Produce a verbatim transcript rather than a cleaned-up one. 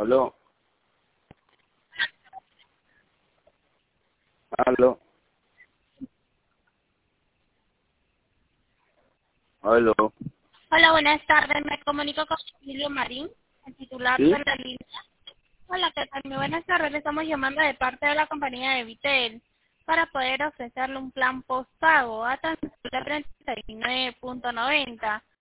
Aló. Aló. Aló. Hola, buenas tardes. Me comunico con Emilio Marín, el titular ¿Sí? de la línea. Hola, ¿qué tal? Muy buenas tardes. Le estamos llamando de parte de la compañía de Vitel para poder ofrecerle un plan postpago a tan solo treinta y nueve punto noventa.